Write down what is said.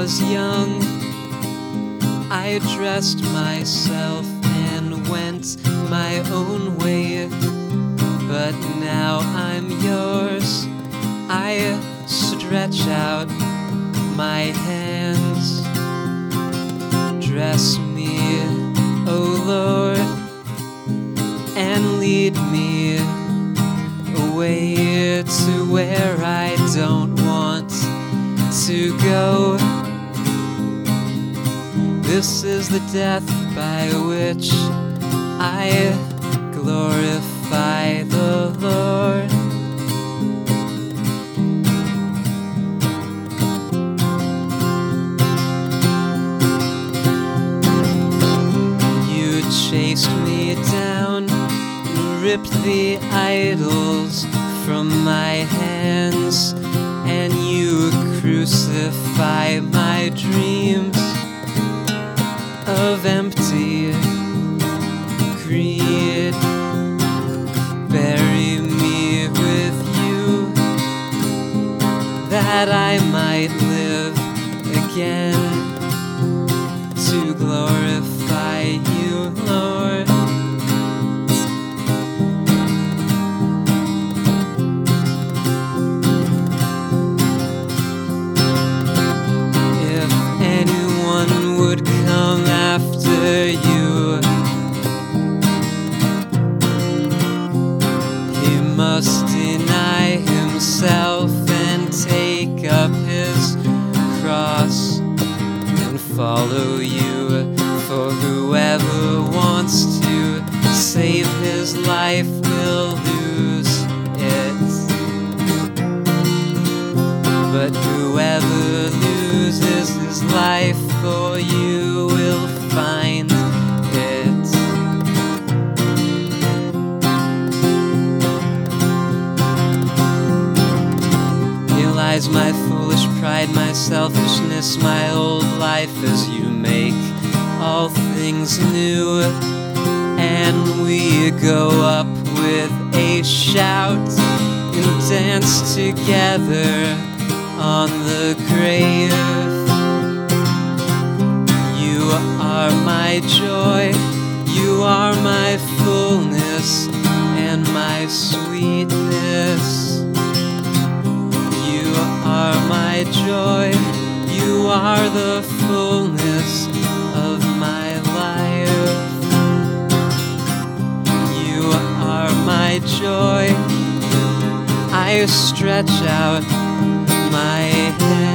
was young, I dressed myself and went my own way. But now I'm yours, I stretch out my hands. Dress me, O Lord, and lead me away to where I don't want to go. This is the death by which I glorify the Lord. You chased me down, ripped the idols from my hands, and you crucify my dreams of empty greed. Bury me with you, that I might live again to glorify you, Lord. If anyone would come after you, he must deny himself and take up his cross and follow you. For whoever wants to save his life will lose it, but whoever loses his life for you will find it. Here lies my foolish pride, my selfishness, my old life, as you make all things new. And we go up with a shout and dance together on the grave. You are my joy, you are my fullness and my sweetness. You are my joy, you are the fullness of my life. You are my joy, I stretch out my hand.